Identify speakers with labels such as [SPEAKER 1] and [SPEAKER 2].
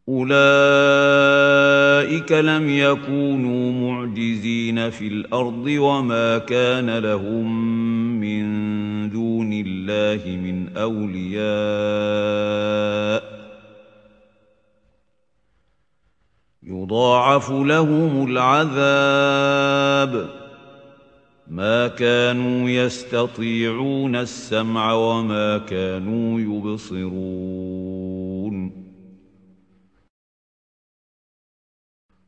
[SPEAKER 1] أولئك لم يكونوا معجزين في الأرض وما كان لهم من دون الله من أولياء يضاعف لهم العذاب ما كانوا يستطيعون السمع وما كانوا يبصرون